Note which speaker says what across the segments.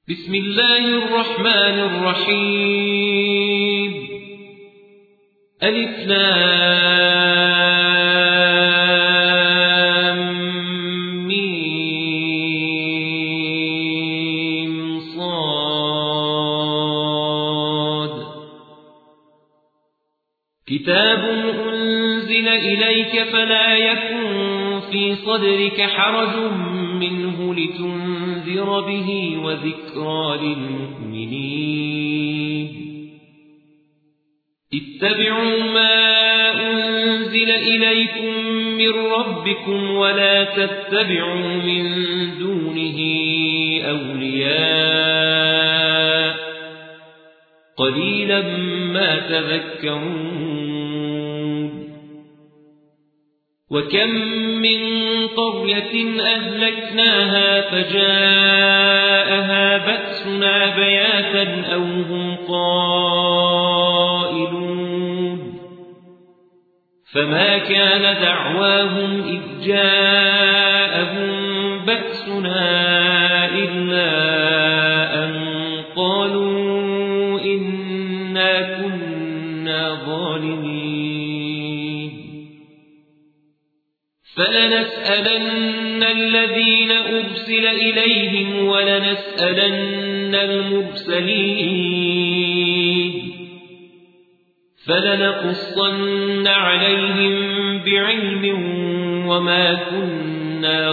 Speaker 1: بسم الله الرحمن الرحيم ألف لام ميم صاد كتاب أنزل إليك فلا يكن في صدرك حرج منه لتنذر به وذكرى للمؤمنين اتبعوا ما أنزل إليكم من ربكم ولا تتبعوا من دونه أولياء قليلا ما تذكرون وكم من قرية أهلكناها فجاءها بأسنا بياتا أو هم قائلون فما كان دعواهم إذ جاءهم بأسنا إلا أن قالوا إنا كنا ظالمين فلنسألن الذين أرسل إليهم ولنسألن المرسلين فلنقصن عليهم بعلم وما كنا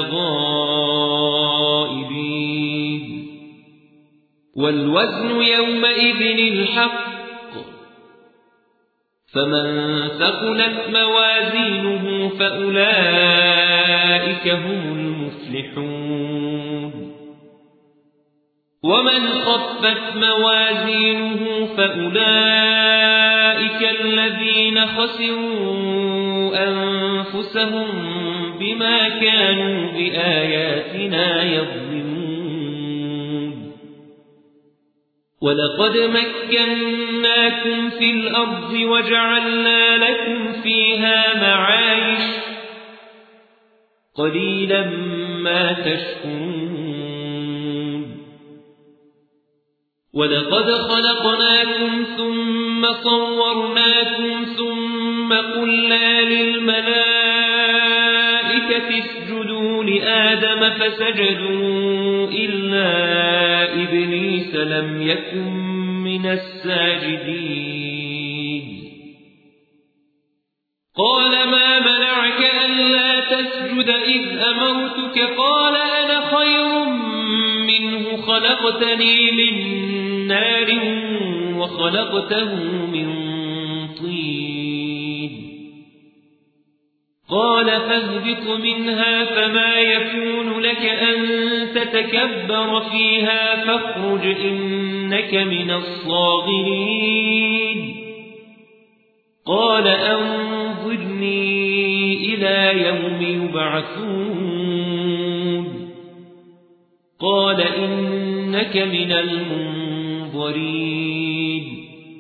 Speaker 1: غائبين والوزن يومئذ الحق فمن ثقلت موازينه فأولئك هم المفلحون ومن خفت موازينه فأولئك الذين خسروا أنفسهم بما كانوا بآياتنا يظلمون ولقد مكناكم في الأرض وجعلنا لكم فيها معايش قليلا ما تشكرون ولقد خلقناكم ثم صورناكم ثم قلنا للملائكة اسجدوا لآدم فسجدوا إلا إبليس لم يكن من الساجدين قال ما منعك ألا تسجد إذ أمرتك قال أنا خير منه خلقتني من نار وخلقته من طين قال فاهبط منها فما يكون لك أن تتكبر فيها فاخرج إنك من الصاغرين قال أنظرني إلى يوم يبعثون قال إنك من المنظرين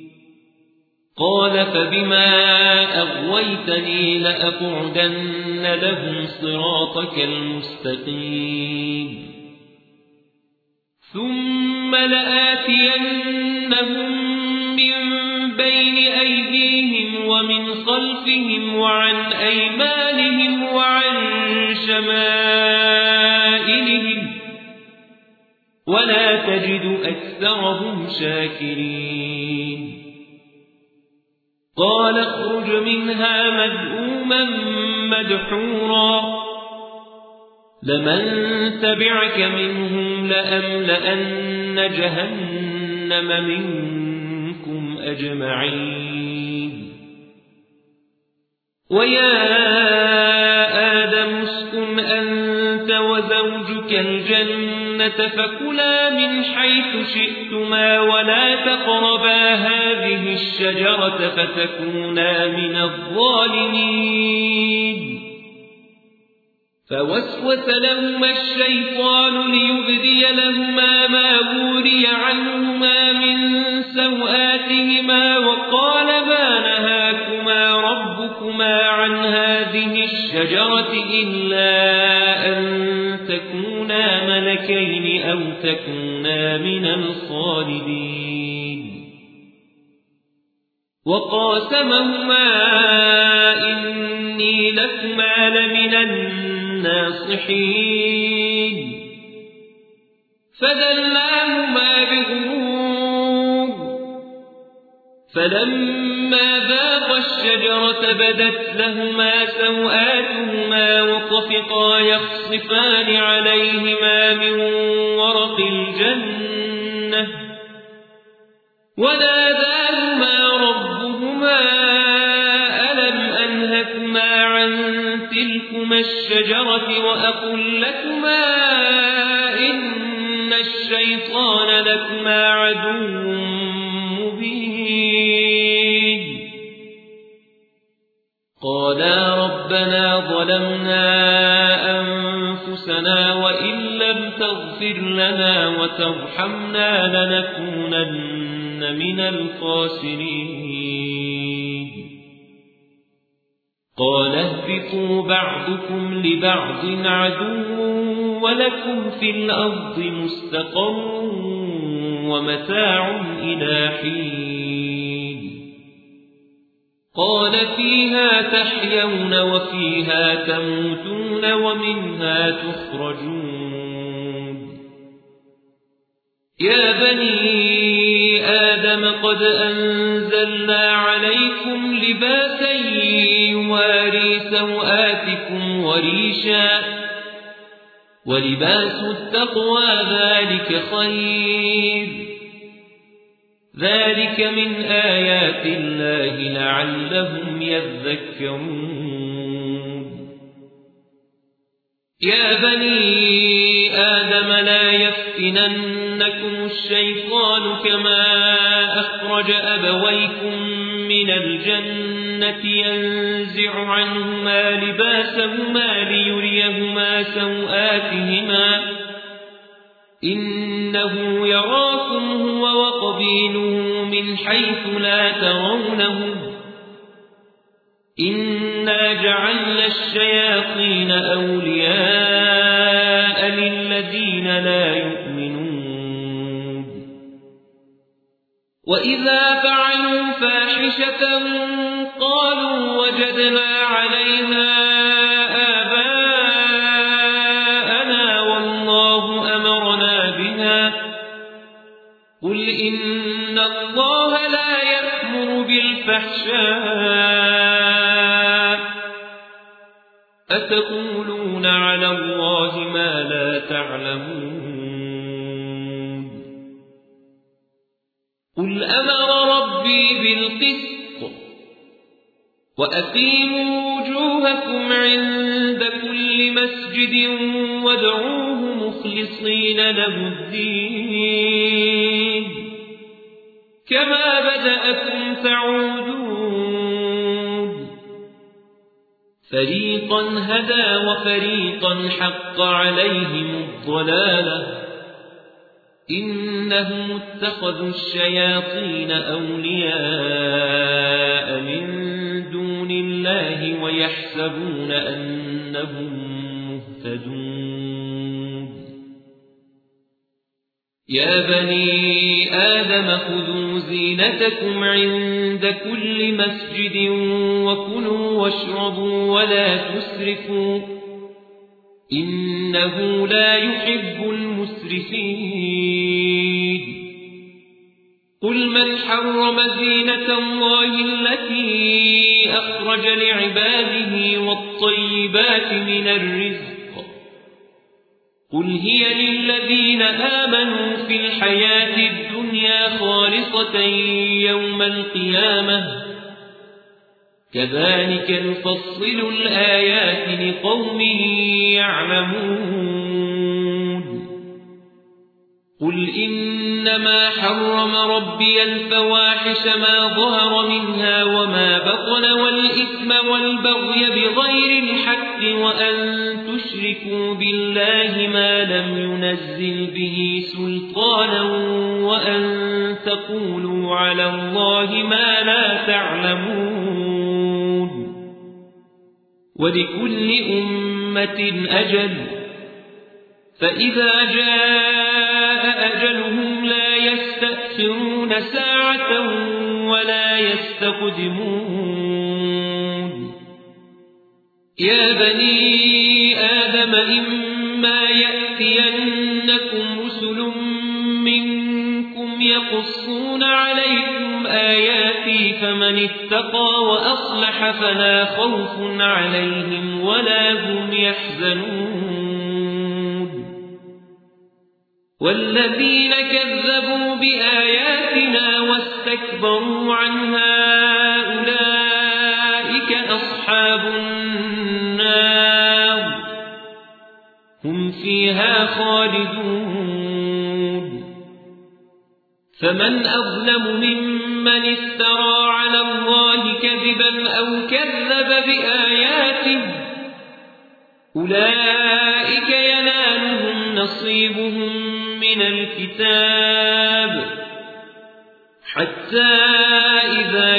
Speaker 1: قال فبما أغويتني لأقعدن لهم صراطك المستقيم ثم لآتينهم من بين أيديهم ومن خلفهم وعن أيمانهم وعن شمائلهم ولا تجد أكثرهم شاكرين قال اخرج منها مذءوما مدحورا لمن تبعك منهم لأملأن جهنم منكم أجمعين ويا آدم اسكن أنت وزوجك الجنة فكلا من حيث شئتما ولا تقربا هذه الشجرة فتكونا من الظالمين فوسوس لهما الشيطان ليبدي لهما ما وري عنهما من سوآتهما وقال ما نهاكما ربكما عن هذه الشجرة إلا أن تكونا ملكين أو تكونا لكونا من الخالدين وقاسمهما إني لكما لمن الناصحين فدلاهما بغرور فلما ذاقا الشجرة بدت لهما سوآتهما وطفقا يخصفان عليهما من ورق الجنة وناداهما ربهما ألم أنهكما عن تلكما الشجرة وأقل لكما إن الشيطان لكما عدو مبين قالا ربنا ظلمنا أنفسنا وإن لم تغفر لنا وترحمنا لنكونن من الخاسرين قال اهبطوا بعضكم لبعض عدو ولكم في الأرض مستقر ومتاع إلى حين قال فيها تحيون وفيها تموتون ومنها تخرجون يا بني آدم قد أنزلنا عليكم لباسا يواري سوآتكم وريشا ولباس التقوى ذلك خير ذلك من آيات الله لعلهم يذكرون يا بني آدم لا يفتننكم الشيطان كما أخرج أبويكم من الجنة ينزع عنهما لباسهما ليريهما سوآتهما إنه يراكم هو وقبيله من حيث لا ترونهم إنا جعلنا الشياطين أولياء للذين لا يؤمنون وإذا فعلوا فاحشة قالوا وجدنا عليها آباءنا والله أمرنا بها قل إن الله لا يأمر بالفحشاء أتقولون على الله ما لا تعلمون قل أمر ربي بالقسط وأقيموا وجوهكم عند كل مسجد وادعوه مخلصين له الدين كما بدأكم تعودون فريقا هدى وفريقا حق عليهم الضلالة إنهم اتخذوا الشياطين أولياء من دون الله ويحسبون أنهم مهتدون يا بني آدم خذوا زينتكم عند كل مسجد وكلوا واشربوا ولا تسرفوا إنه لا يحب المسرفين قل من حرم زينة الله التي أخرج لعباده والطيبات من الرزق قل هي للذين آمنوا في الحياة الدنيا خالصة يوم القيامة كذلك نفصل الآيات لقوم يعلمون قل إنما حرم ربي الفواحش ما ظهر منها وما بطن والإثم والبغي بغير الحق وأن تشركوا بالله ما لم ينزل به سلطانا وأن تقولوا على الله ما لا تعلمون ولكل أمة أجل فإذا جاء أجلهم لا يستأخرون ساعة ولا يستقدمون يا بني آدم إما يأتينكم رسل منكم يقصون عليكم آياتي فمن اتقى وأصلح فلا خوف عليهم ولا هم يحزنون والذين كذبوا بآياتنا واستكبروا عنها أولئك أصحاب النار هم فيها خالدون فمن أظلم ممن افترى على الله كذبا أو كذب بآياته أولئك ينالهم نصيبهم من الكتاب حتى إذا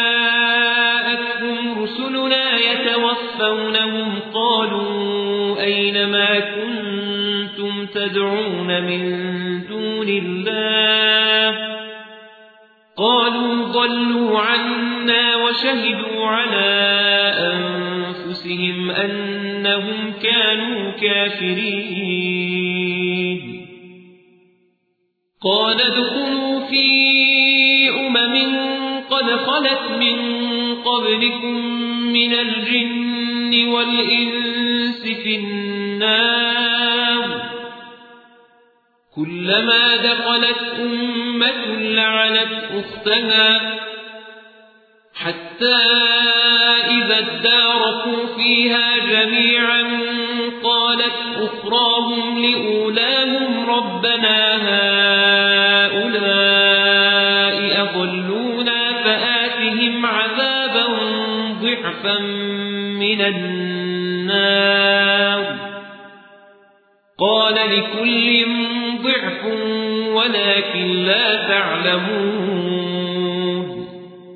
Speaker 1: جاءتهم رسلنا يتوفونهم قالوا أين ما كنتم تدعون من دون الله قالوا ضلوا عنا وشهدوا على أنفسهم أنهم كانوا كافرين قال ادخلوا في قد خلت من قبلكم من الجن والإنس في النار كلما دخلت أمة لعنت أختها حتى إذا اداركوا فيها جميعا قالت أخراهم لأولاهم ربنا هؤلاء أضلونا فآتهم عذابا ضعفا من النار قال لكل ضعف ولكن لا تعلمون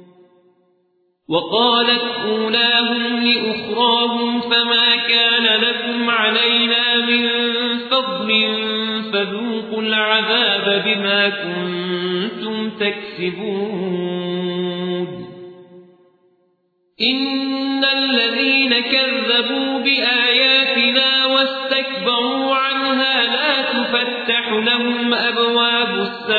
Speaker 1: وقالت أولاهم لأخراهم فما كان لكم علينا من فضل فذوقوا العذاب بما كنتم تكسبون إن الذين كذبوا بآياتنا واستكبروا عنها لا تفتح لهم أبواب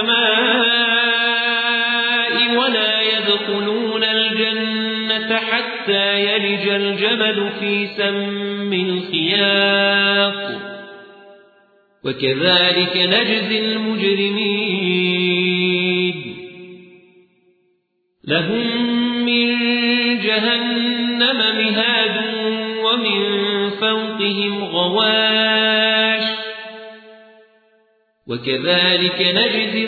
Speaker 1: السماء ولا يدخلون الجنة حتى يلج الجمل في سم الخياط وكذلك نجزي المجرمين لهم من جهنم مهاد ومن فوقهم غواش وكذلك نجزي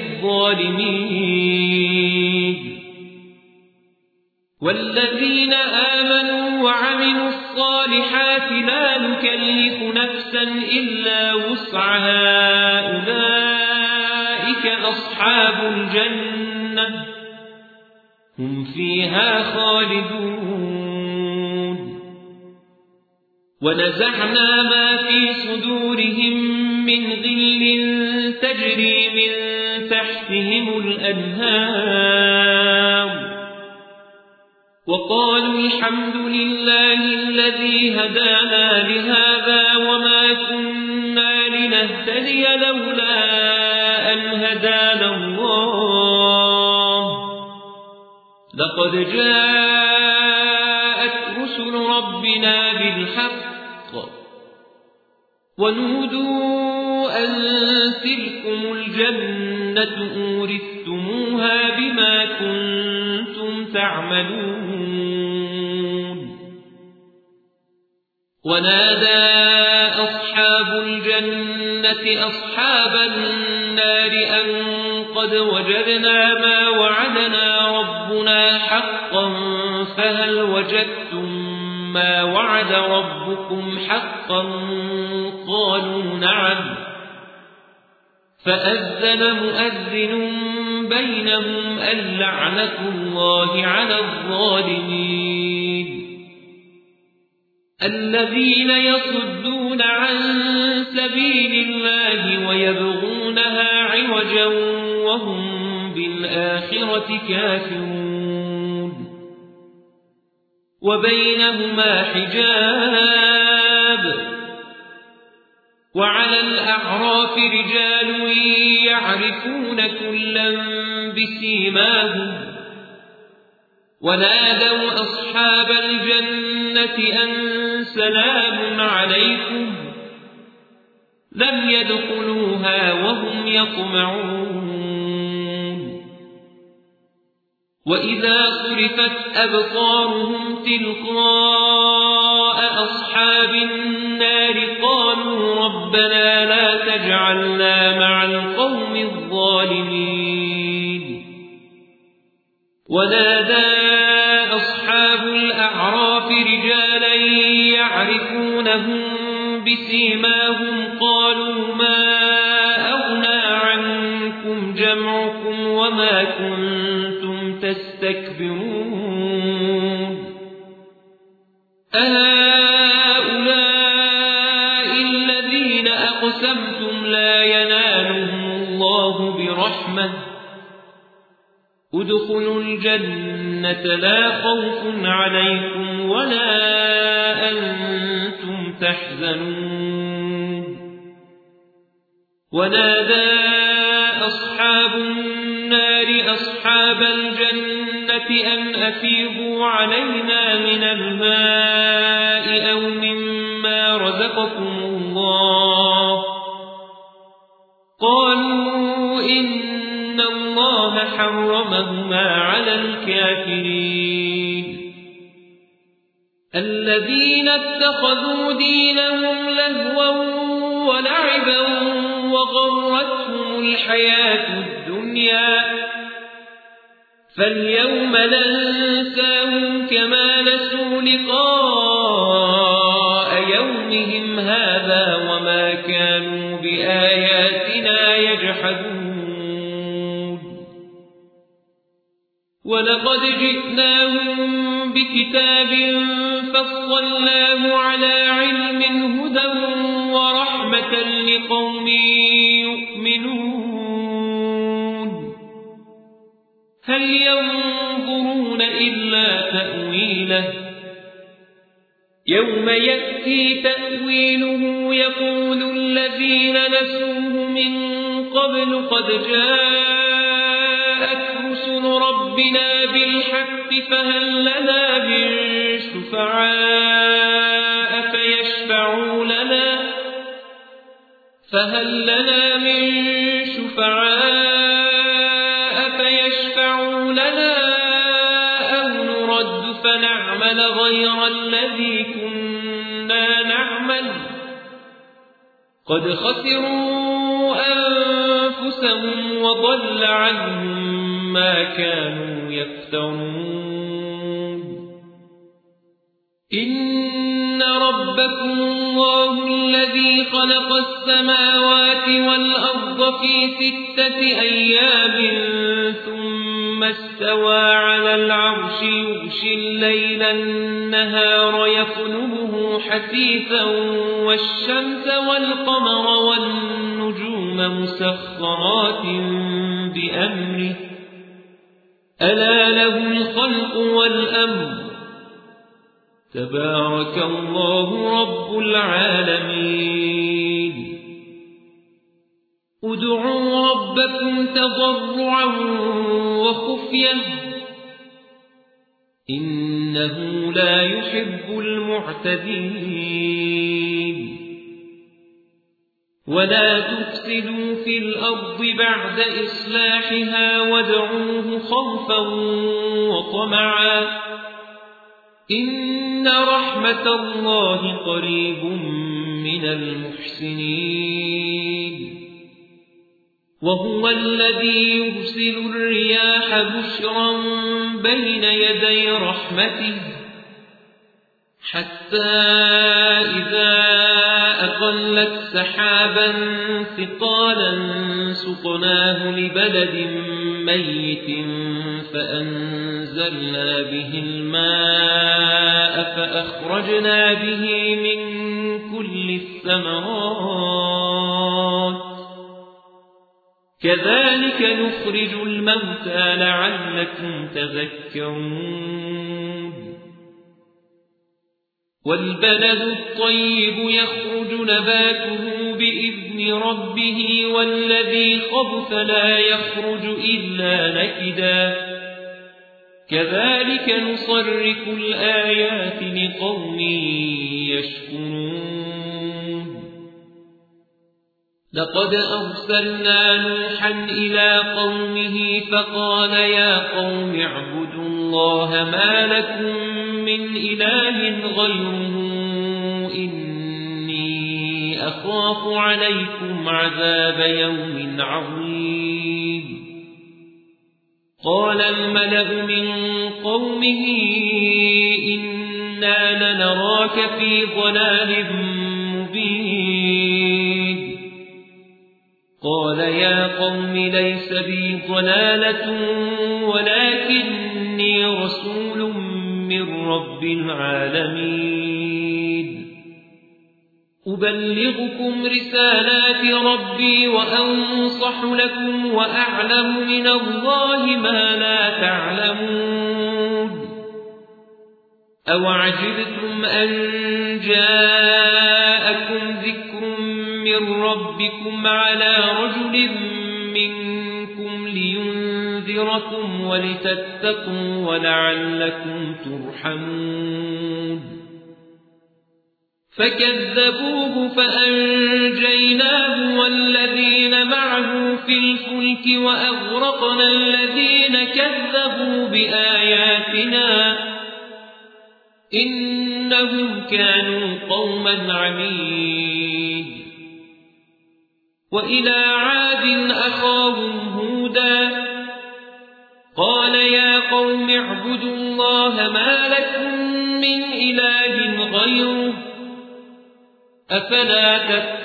Speaker 1: الظالمين والذين آمنوا وعملوا الصالحات لا نكلف نفسا إلا وسعها أولئك أصحاب الجنة هم فيها خالدون ونزعنا ما في صدورهم من غل تجري من تحتهم الأنهار وقالوا الحمد لله الذي هدانا لهذا وما كنا لنهتدي لولا أن هدانا الله لقد جاءت رسل ربنا بالحق ونودوا أن تلكم الجنة أورثتموها بما كنتم تعملون ونادى أصحاب الجنة أصحاب النار أن قد وجدنا ما وعدنا ربنا حقا فهل وجدتم ما وعد ربكم حقا قالوا نعم فأذن مؤذن بينهم اللعنة الله على الظالمين الذين يصدون عن سبيل الله ويبغونها عوجا وهم بالآخرة كافرون وبينهما حجاب وعلى الأعراف رجال يعرفون كلا بسيماهم ونادوا أصحاب الجنة أن سلام عليكم لم يدخلوها وهم يطمعون وإذا صرفت أبصارهم تلقاء أصحاب النار قالوا ربنا لا تجعلنا مع القوم الظالمين ونادى أصحاب الأعراف رجالا يعرفونهم بسيماهم قالوا ما أغنى عنكم جمعكم وما كنتم تستكبرون أهؤلاء الذين أقسمتم لا ينالهم الله برحمة ادخلوا الجنة لا خوف عليكم ولا أنتم تحزنون ونادى أصحاب النار أصحاب الجنة أن أفيضوا علينا من الماء أو مما رزقكم الله قالوا إن الله حرمهما على الكافرين الذين اتخذوا دينهم لهوا ولعبا وغرتهم الحياة الدنيا فاليوم ننساهم كما نسوا لقاء يومهم هذا وما كانوا بآياتنا يجحدون ولقد جئناهم بكتاب فصلناه على علم هدى ورحمة لقوم يؤمنون هل ينظرون إلا تأويله يوم يأتي تأويله يقول الذين نسوه من قبل قد جاءت رسل ربنا بالحق فهل لنا من شفعاء فيشفعوا لنا أو نرد فنعمل غير الذي كنا نعمل قد خسروا أنفسهم وضل عنهم ما كانوا يفترون إن ربكم الله الذي خلق السماوات والأرض في 6 أيام ثم استوى على العرش يغشي الليل النهار يطلبه حثيثا والشمس والقمر والنجوم مسخرات بأمره ألا له الخلق والأمر تبارك الله رب العالمين ادعوا ربكم تضرعا وخفية إنه لا يحب المعتدين ولا تفسدوا في الأرض بعد إصلاحها وادعوه خوفا وطمعا إن رحمة الله قريب من المحسنين وهو الذي يرسل الرياح بشرا بين يدي رحمته حتى إذا أقلت سحابا ثقالا سقناه لبلد ميت فأنزلنا به الماء فأخرجنا به من كل الثمرات كذلك نخرج الموتى لعلكم تذكرون والبلد الطيب يخرج نباته بإذن ربه والذي خبث لا يخرج إلا نكدا كذلك نصرف الآيات لقوم يشكرون لقد أرسلنا نوحا إلى قومه فقال يا قوم اعبدوا الله ما لكم من إله غيره إني أخاف عليكم عذاب يوم عظيم قال الملأ من قومه إنا لنراك في ضلال مبين قال يا قوم ليس بي ضلالة ولكني رسول من رب العالمين أبلغكم رسالات ربي وأنصح لكم وأعلم من الله ما لا تعلمون أوعجبتم أن جاءكم ذكر من ربكم على رجل منكم لينذركم ولتتقوا ولعلكم ترحمون فكذبوه فأنجيناه والذين معه في الفلك وأغرقنا الذين كذبوا بآياتنا إنهم كانوا قوما عمين وإلى عاد أخاهم هودا قال يا قوم اعبدوا الله ما لكم من إله غيره أفلا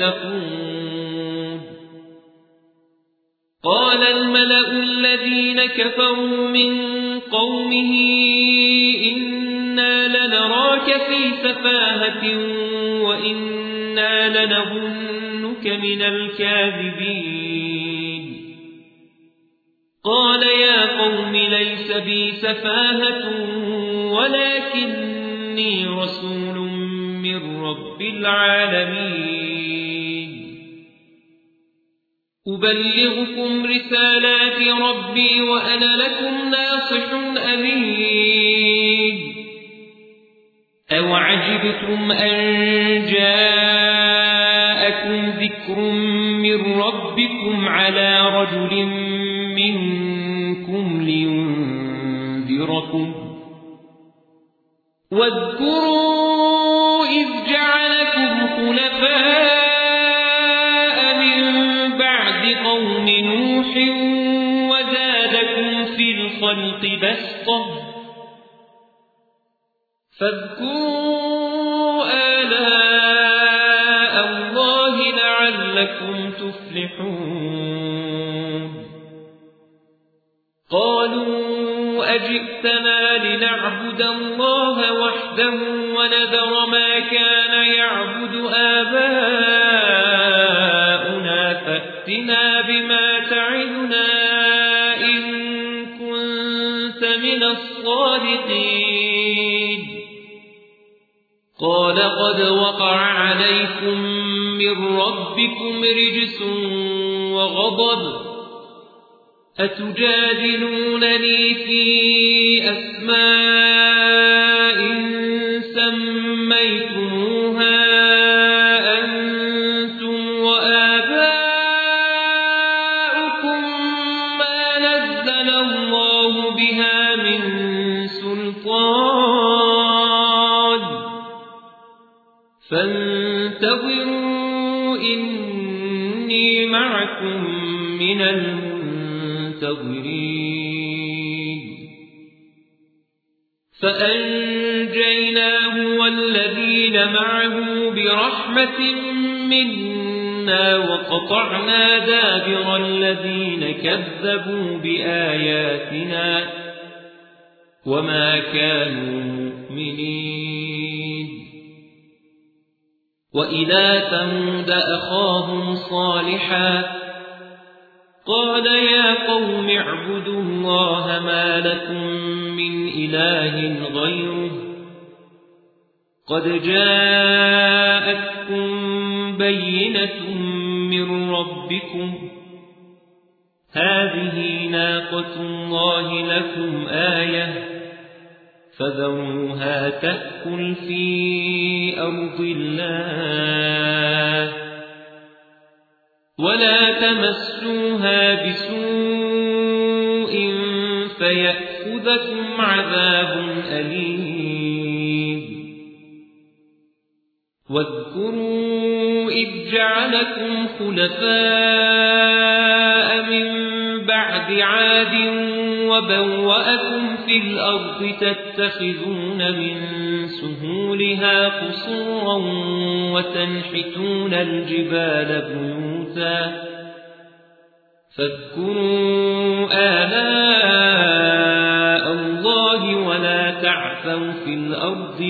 Speaker 1: تتقون قال الملأ الذين كفروا من قومه إنا لنراك في سفاهة وإنا لنظنك من الكاذبين قال يا قوم ليس بي سفاهة ولكني رسول من رب العالمين أبلغكم رسالات ربي وأنا لكم ناصح أمين أوعجبتم أن جاءكم ذكر من ربكم على رجل منكم لينذركم واذكروا إذ جعلكم خلفاء من بعد قوم نوح وزادكم في الخلق بسطة فاذكروا آلاء الله لعلكم تفلحون قالوا أجئتنا لنعبد الله وحده ونذر ما كان يعبد آباؤنا فأتنا بما تعدنا إن كنت من الصادقين قال قد وقع عليكم من ربكم رجس وغضب أتجادلونني في أسماء سميتموها أنتم وآباؤكم ما نزل الله بها من سلطان فانتظروا إني معكم من المنتظرين فأنجيناه والذين معه برحمة منا وقطعنا دابر الذين كذبوا بآياتنا وما كانوا مؤمنين وإلى ثمود أخاهم صالحا قال يا قوم اعبدوا الله ما لكم من إله غيره قد جاءتكم بينة من ربكم هذه ناقة الله لكم آية فذروها تأكل في أرض الله ولا تمسوها بسوء فيأخذكم عذاب أليم واذكروا إذ جعلكم خلفاء من بعد عاد وبوأكم في الأرض تتخذون من سهولها قصورا وتنحتون الجبال بيوتا فاذكروا آلاء الله ولا تعثوا في الأرض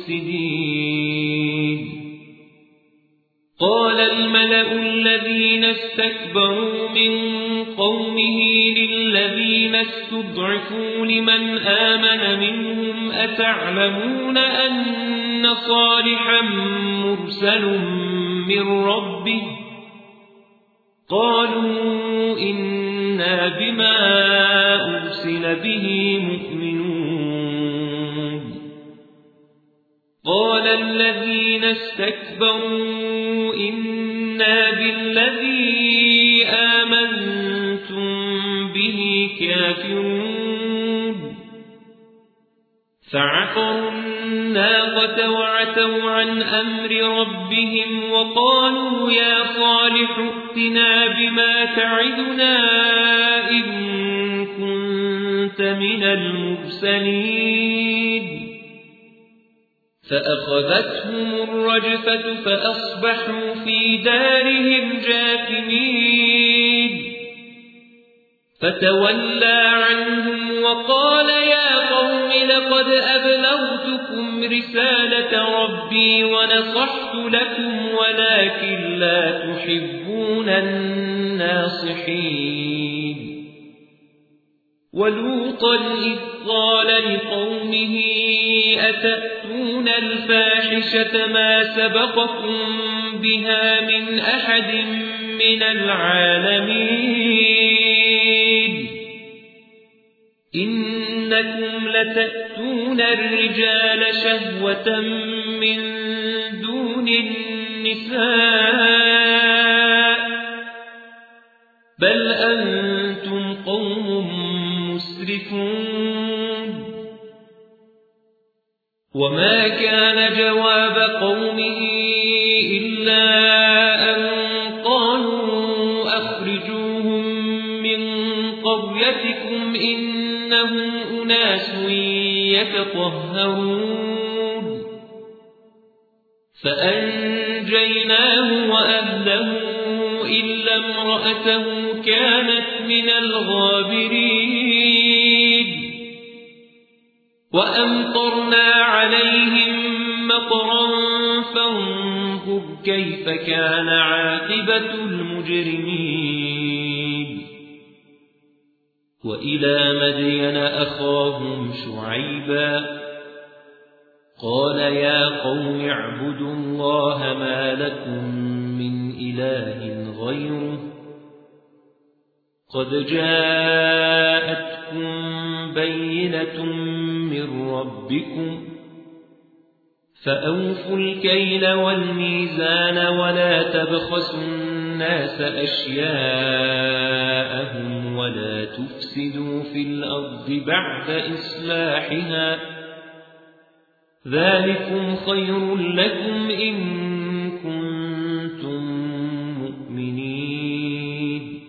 Speaker 1: مفسدين قال الملأ الذين استكبروا من قومه للذين استضعفوا لمن آمن منهم أتعلمون أن صالحا مرسل من ربه قالوا إنا بما أرسل به مؤمنون قال الذين استكبروا إنا بالذي آمنتم به كافرون فعقروا الناقة وعتوا عن أمر ربهم وقالوا يا صالح ائتنا بما تعدنا إن كنت من المرسلين فأخذتهم الرجفة فأصبحوا في دارهم جاثمين فتولى عنهم وقال يا قوم لقد أبلغتكم رسالة ربي ونصحت لكم ولكن لا تحبون الناصحين ولوطا إذ قال لقومه أتأتون الفاحشة ما سبقكم بها من أحد من العالمين إنكم لتأتون الرجال شهوة من دون النساء بل أنتم قوم مسرفون وما كان جواب قومه إلا أن قالوا أخرجوهم من قريتكم إنهم أناس يتطهرون فأنجيناه وأهله إلا امرأته كانت من الغابرين وأمطرنا عليهم مطرا فانظر كيف كان عاقبة المجرمين وإلى مدين أخاهم شعيبا قال يا قوم اعبدوا الله ما لكم من إله غيره قد جاءتكم بينة من ربكم فأوفوا الكيل والميزان ولا تبخسوا الناس أشياءهم ولا تفسدوا في الأرض بعد إصلاحها ذلكم خير لكم إن كنتم مؤمنين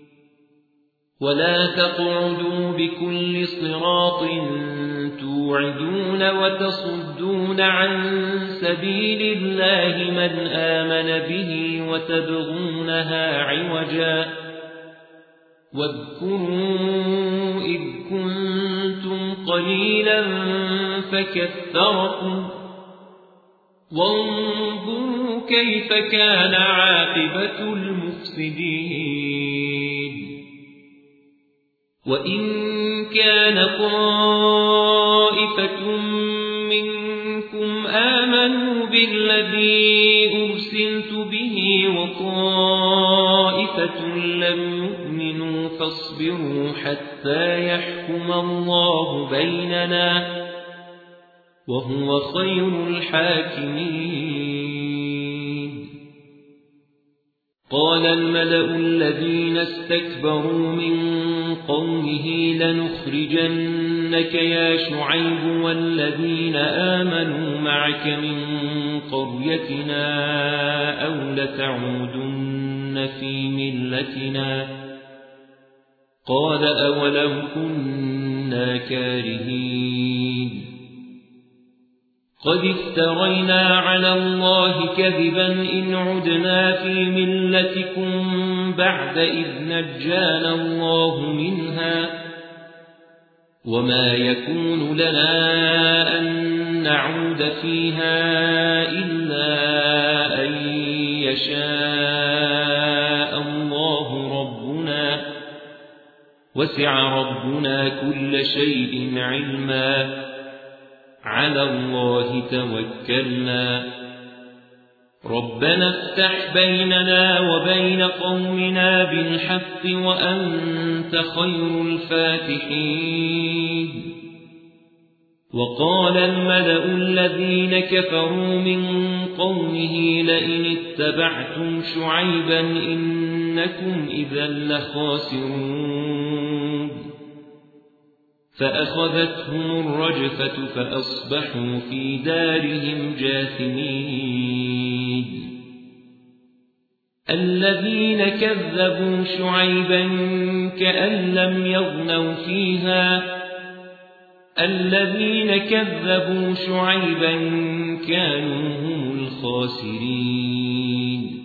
Speaker 1: ولا تقعدوا بكل صراط توعدون وتصدون عن سبيل الله من آمن به وتبغونها عوجا واذكروا إذ كنتم قليلا فكثركم وانظروا كيف كان عاقبة المفسدين وإن كان طائفة منكم آمنوا بالذي أرسلت به وطائفة لم يؤمنوا فاصبروا حتى يحكم الله بيننا وهو خير الحاكمين. قال الملأ الذين استكبروا من قومه لنخرجنك يا شعيب والذين آمنوا معك من قريتنا أو لتعودن في ملتنا قال أولو كنا كارهين قد افترينا على الله كذبا إن عدنا في ملتكم بعد إذ نجانا الله منها وما يكون لنا أن نعود فيها إلا أن يشاء الله ربنا وسع ربنا كل شيء علما على الله توكلنا ربنا افتح بيننا وبين قومنا بالحق وأنت خير الفاتحين. وقال الملأ الذين كفروا من قومه لئن اتبعتم شعيبا إنكم إذا لخاسرون فأخذتهم الرجفة فأصبحوا في دارهم جاثمين. الذين كذبوا شعيبا كأن لم يغنوا فيها الذين كذبوا شعيبا كانوا هم الخاسرين.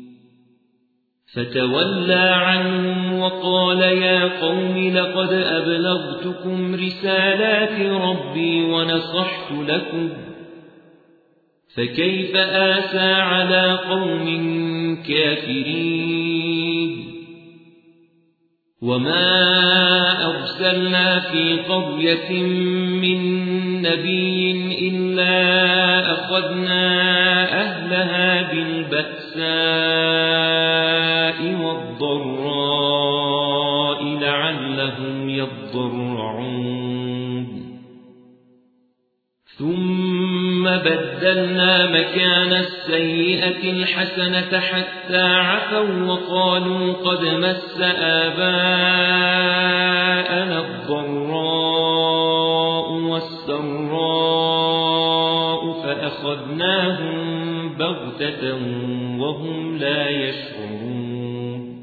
Speaker 1: فتولى عنهم وقال يا قوم لقد أبلغتكم رسالات ربي ونصحت لكم فكيف آسى على قوم كافرين. وما أرسلنا في قرية من نبي إلا أخذنا أهلها بالبأساء والضراء لعلهم يضرعون ثم بدلنا مكان السيئة الحسنة حتى عفوا وقالوا قد مس آباءنا الضراء والسراء فأخذناهم بغتة وهم لا يشعرون.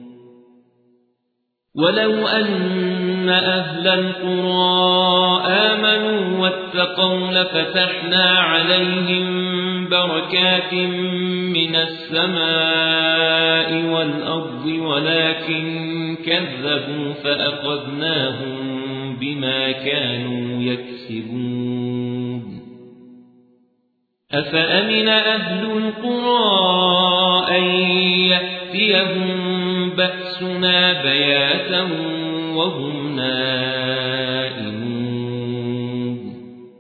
Speaker 1: ولو أن أهل القرى آمنوا واتقوا لفتحنا عليهم بركات من السماء والأرض ولكن كذبوا فأخذناهم بما كانوا يكسبون. أفأمن أهل القرى أن يأتيهم بأسنا بياتا وهم نائمون.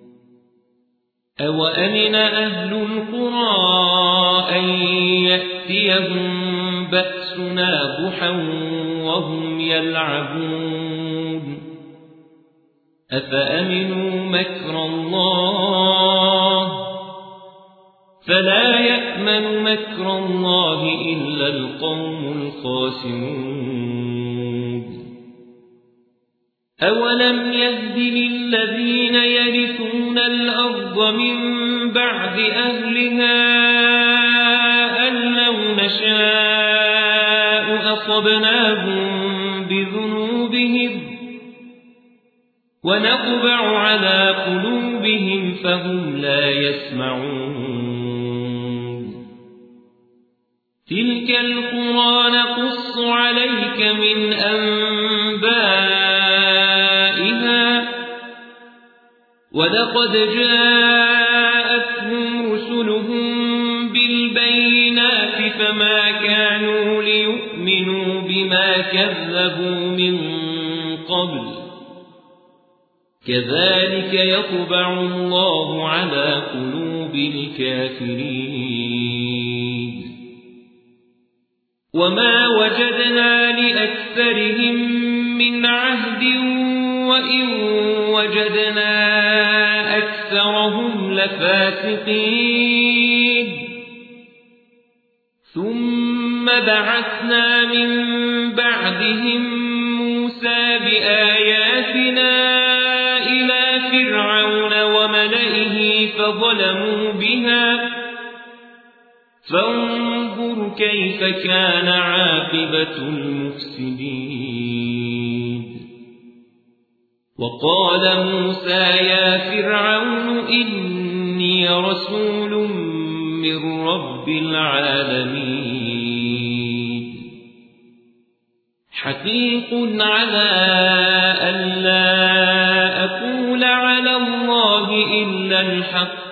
Speaker 1: أوأمن أهل القرى أن يأتيهم بأسنا ضحى وهم يلعبون. أفأمنوا مكر الله فلا يأمن مكر الله إلا القوم الخاسرون. أولم يهد للذين يرثون الأرض من بعد أهلها أن لو نشاء أصبناهم بذنوبهم ونطبع على قلوبهم فهم لا يسمعون. تلك القرى نقص عليك من أنبائها ولقد جاءتهم رسلهم بالبينات فما كانوا ليؤمنوا بما كذبوا من قبل كذلك يطبع الله على قلوب الكافرين وما وجدنا لأكثرهم من عهد وإن وجدنا أكثرهم لفاسقين ثم بعثنا من بعدهم موسى بآياتنا إلى فرعون وملئه فظلموا بها فانظر كيف كان عاقبة المفسدين وقال موسى يا فرعون إني رسول من رب العالمين حقيق على ألا أقول على الله إلا الحق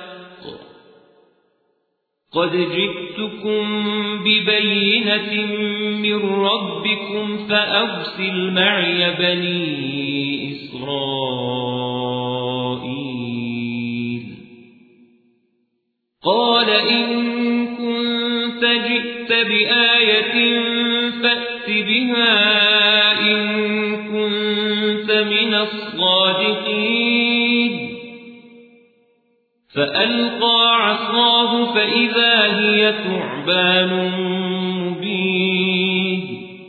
Speaker 1: قد جئتكم ببينة من ربكم فأرسل معي بني إسرائيل قال إن كنت جئت بآية فأت بها إن كنت من الصادقين فألقى عصاه فإذا هي ثعبان مبين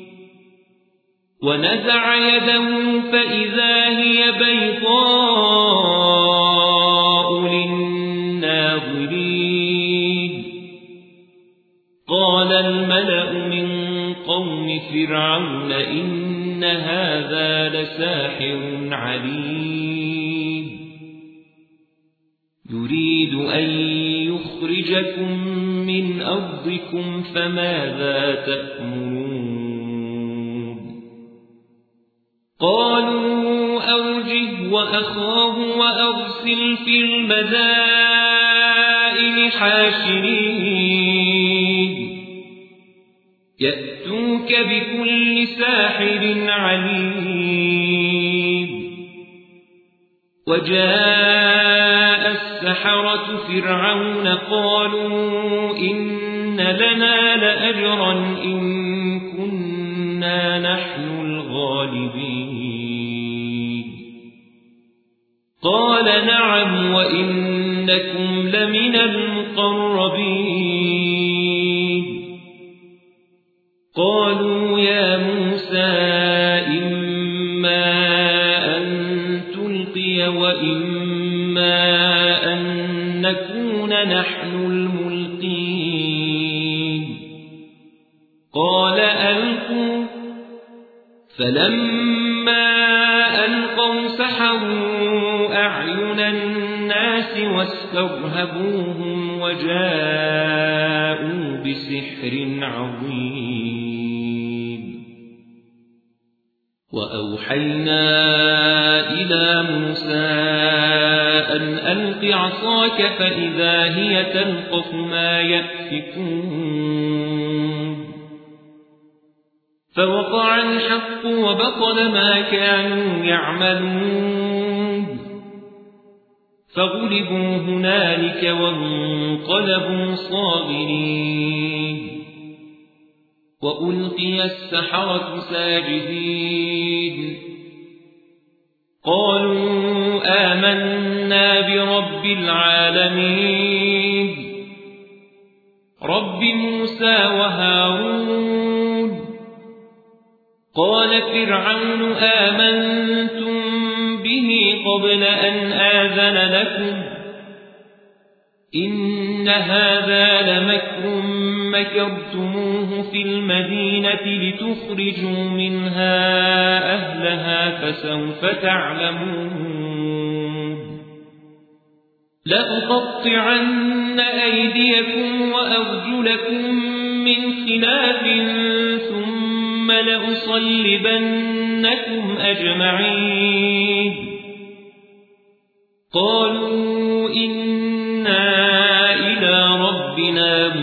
Speaker 1: ونزع يده فإذا هي بيضاء للناظرين قال الملأ من قوم فرعون إن هذا لساحر عليم يريد أن يخرجكم من أرضكم فماذا تأمرون قالوا أرجه وأخاه وأرسل في المدائن حاشرين يأتوك بكل ساحر عليم وجاء السحرة فرعون قالوا إن لنا لأجرا إن كنا نحن الغالبين قال نعم وإنكم لمن المقربين قالوا يا موسى إما أن تلقي وإما أن نكون نحن الملقين قال ألقوا فلما ألقوا سحروا أعين الناس واسترهبوهم وجاءوا بسحر عظيم وأوحينا إلى موسى أن ألق عصاك فإذا هي تلقف ما يأفكون فوقع الحق وبطل ما كانوا يعملون فغلبوا هنالك وانقلبوا صاغرين وألقي السحرة ساجدين قالوا آمنا برب العالمين رب موسى وهارون قال فرعون آمنتم به قبل أن آذن لكم إن هذا لمكر مكرتموه في المدينة لتخرجوا منها أهلها فسوف تعلمون لأقطعن أيديكم وأرجلكم من خلاف ثم لأصلبنكم أجمعين قالوا إنا إلى ربنا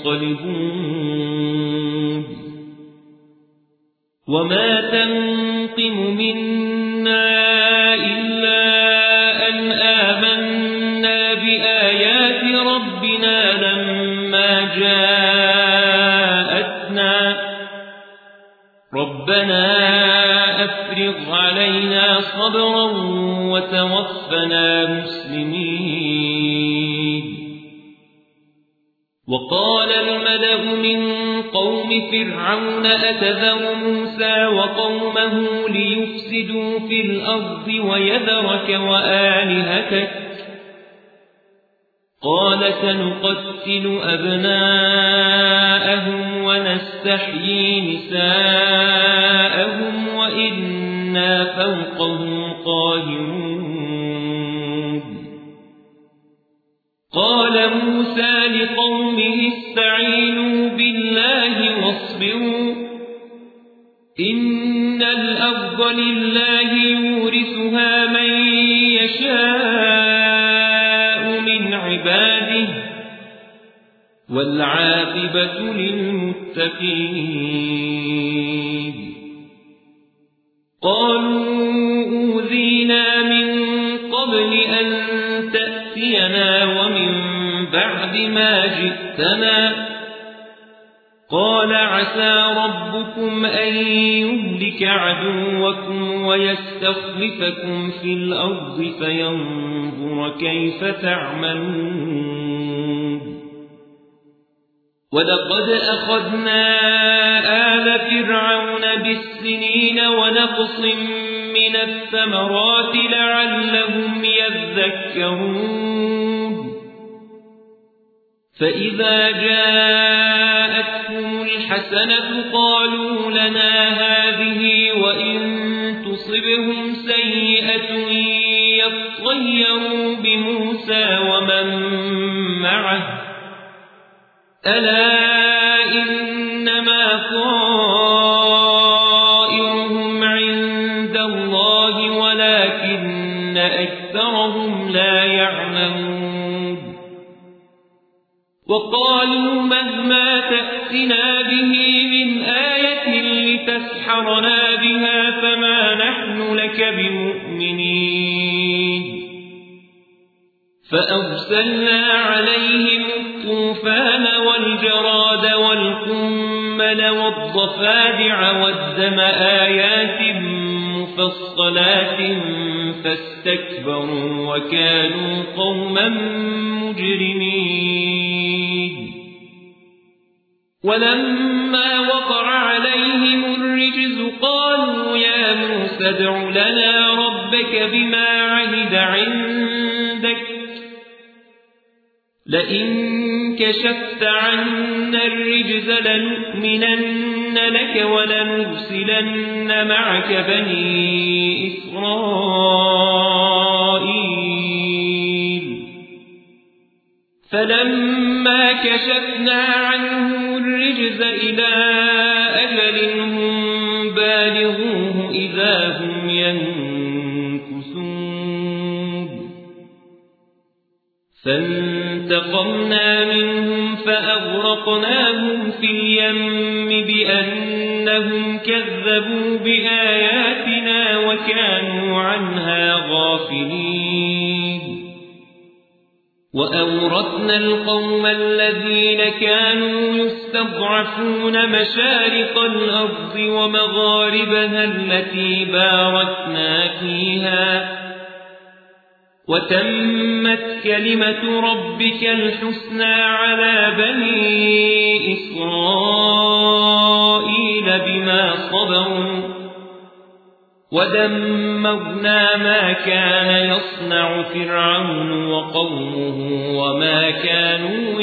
Speaker 1: منقلبون وما تنقم ينتقم منا إلا أن آمنا بآيات ربنا لما جاءتنا ربنا أفرغ علينا صبرا وتوفنا مسلمين. وقال الملأ من قوم فرعون أتذر موسى وقومه ليفسدوا في الأرض ويذرك وآلهتك قال سنقتل أبناءهم ونستحيي نساءهم وإنا فوقهم قاهرون. قال موسى لقومه استعينوا بالله واصبروا إن الأرض لله يورثها من يشاء من عباده والعاقبة للمتقين. قالوا أوذينا من قبل أن تأتينا ومن بعد ما جئتنا قال عسى ربكم أن يهلك عدوكم ويستخلفكم في الأرض فينظر كيف تعملون. ولقد أخذنا آل فرعون بالسنين ونقص من الثمرات لعلهم يذكرون. فإذا جاءتهم الحسنة قالوا لنا هذه وإن تصبهم سيئة يطيروا بموسى ومن معه ألا إنما طائرهم عند الله ولكن أكثرهم لا يعلمون. وقالوا مهما تأتنا به من آية لتسحرنا بها فما نحن لك بمؤمنين. فأرسلنا عليهم الطوفان والجراد والقمل والضفادع والدم آيات مفصلات فاستكبروا وكانوا قوما مجرمين. ولما وقع عليهم الرجز قالوا يا موسى ادع لنا ربك بما عهد عندك لئن كشفت عنا الرجز لنؤمنن لك ولنرسلن معك بني إسرائيل. فلما كشفنا عنهم الرجز إلى أجل هم بالغوه إذا هم ينكثون. فانتقمنا منهم فأغرقناهم في اليم بأنهم كذبوا بآياتنا وكانوا عنها غافلين. وأورثنا القوم الذين كانوا يستضعفون مشارق الأرض ومغاربها التي باركنا فيها وتمت كلمة ربك الحسنى على بني إسرائيل بما صبروا ودمرنا ما كان يصنع فرعون وقومه وما كانوا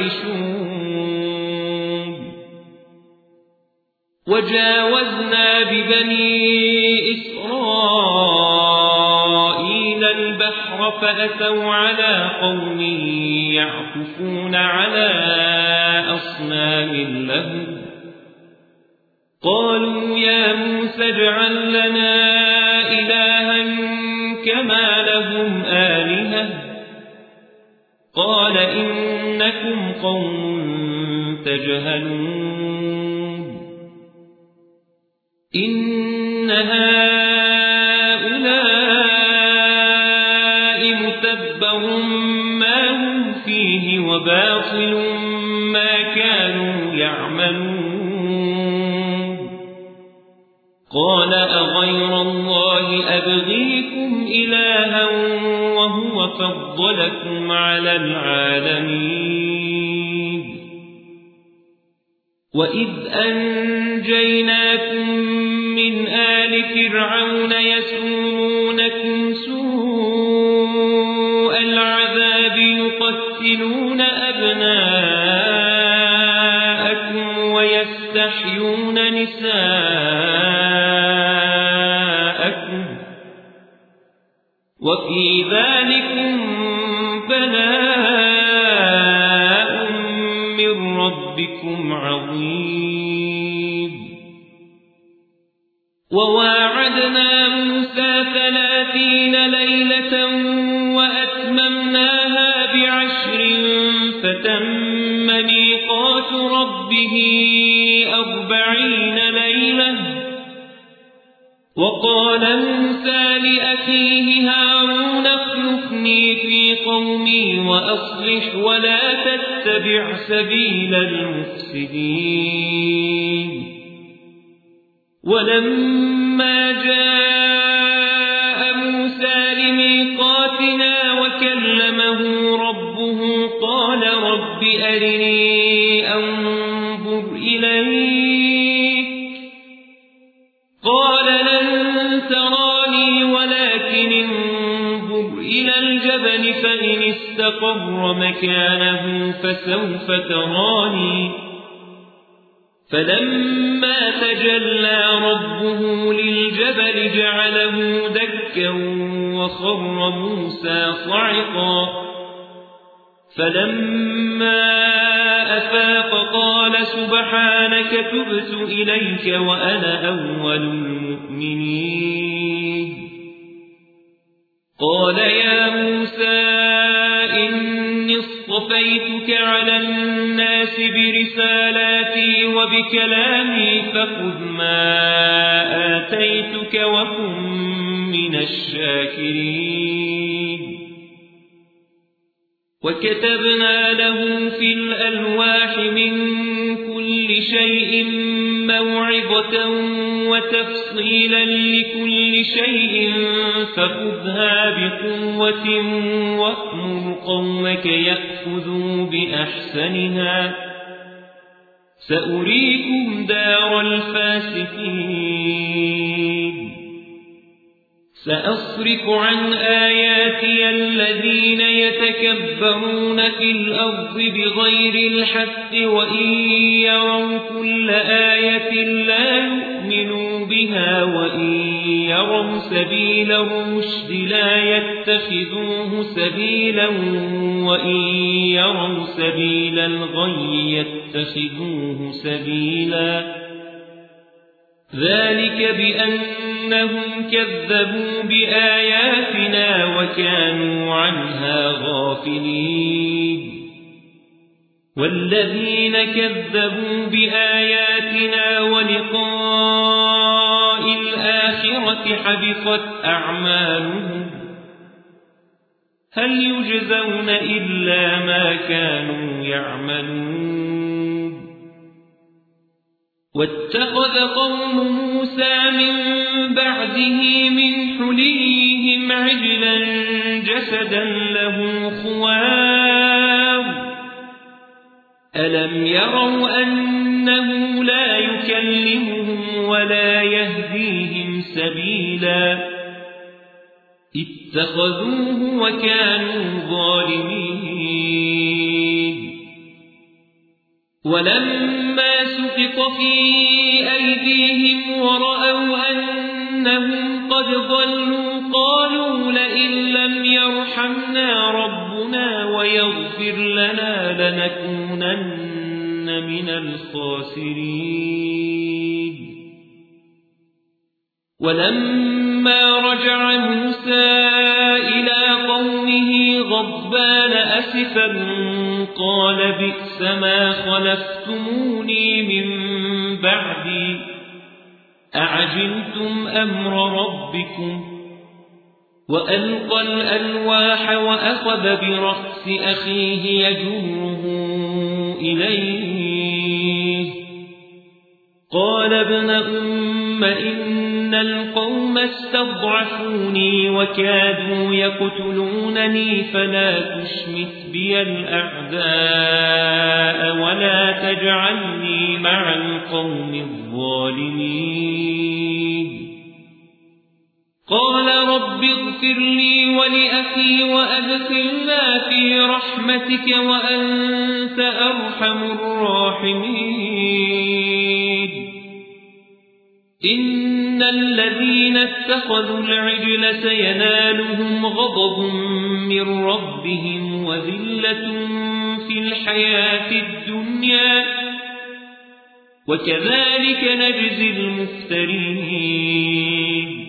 Speaker 1: يعرشون. وجاوزنا ببني إسرائيل البحر فأتوا على قوم يعكفون على أصنام لهم قالوا يا موسى اجعل لنا إلها كما لهم آلهة قال إنكم قوم تجهلون. إن إن هؤلاء متبر ما هم فيه وباطل ما كانوا يعملون قال أغير الله أبغيكم إلها وهو فضلكم على العالمين وإذ أنجيناكم من آل فرعون يسومونكم سوء العذاب يقتلون أبناءكم ويستحيون نساءكم وفي ذلكم بلاء من ربكم عظيم وواعدنا موسى 30 ليلة وأتممناها ب10 فتم ميقات ربه 40 ليلة وقال موسى لأخيه هارون اخلفني في قومي وأصلح ولا تتبع سبيل المفسدين ولما جاء موسى لميقاتنا وكلمه ربه قال رب أرني أنظر إليك قال لن تراني ولكن انظر إلى الجبل فإن استقر مكانه فسوف تراني فلما تجلى ربه للجبل جعله دكا وخر موسى صعقا فلما أفاق قال سبحانك تبت إليك وأنا أول المؤمنين قال يا موسى إني اصطفيتك على الناس برسالاتي وبكلامي فخذ ما آتيتك وكن من الشاكرين وكتبنا له في الألواح من كل شيء موعظة وتفصيلا لكل شيء فخذها بقوة وأمر قومك يأخذوا بأحسنها سأريكم دار الفاسقين سأصرف عن آياتي الذين يتكبرون في الأرض بغير الحق وإن يروا كل آية لا يؤمنوا بها وإن يروا سبيل الرشد لا يتخذوه سبيلا وإن يروا سبيل الغي يتخذوه سبيلا ذلك بأنهم كذبوا بآياتنا وكانوا عنها غافلين والذين كذبوا بآياتنا ولقاء الآخرة حبطت أعمالهم هل يجزون إلا ما كانوا يعملون واتخذ قوم موسى من بعده من حليهم عجلا جسدا له خوار ألم يروا أنه لا يكلمهم ولا يهديهم سبيلا اتخذوه وكانوا ظالمين ولما سقط في أيديهم ورأوا أنهم قد ضلوا قالوا لئن لم يرحمنا ربنا ويغفر لنا لنكونن من الخاسرين ولما رجع موسى إلى قومه غضبان أسفا قال بئس ما خلفتموني من بعدي أعجلتم أمر ربكم وألقى الألواح وأخذ برأس أخيه يجره إليه قال ابن أم إن القوم استضعفوني وكادوا يقتلونني فلا تشمت بي الأعداء ولا تجعلني مع القوم الظالمين قال رب اغفر لي ولأخي وأدخلنا في رحمتك وأنت أرحم الراحمين إن الذين اتخذوا العجل سينالهم غضب من ربهم وذلة في الحياة الدنيا وكذلك نجزي المفترين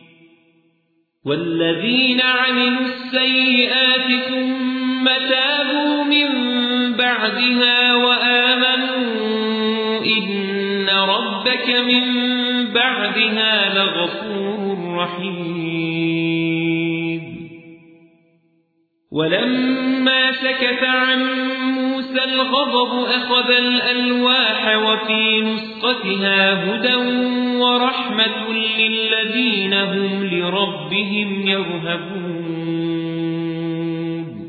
Speaker 1: والذين عملوا السيئات ثم تابوا من بعدها وآمنوا إن ربك من بعدها لغفور رحيم ولما سكت عن موسى الغضب أخذ الألواح وفي نسختها هدى ورحمة للذين هم لربهم يرهبون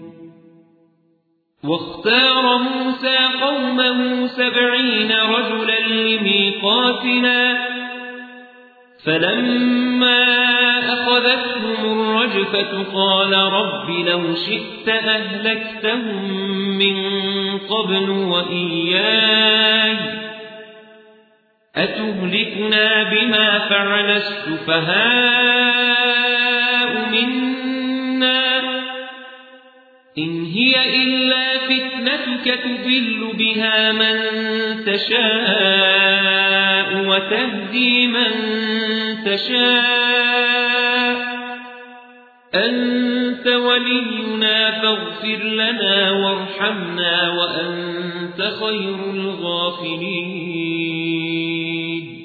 Speaker 1: واختار موسى قومه 70 رجلا لميقاتنا فلما أخذتهم الرجفة قال رب لو شئت أهلكتهم من قبل وإياي أتهلكنا بما فعل السفهاء منا إن هي إلا فتنتك تضل بها من تشاء وتهدي من تشاء أنت ولينا فاغفر لنا وارحمنا وأنت خير الغافرين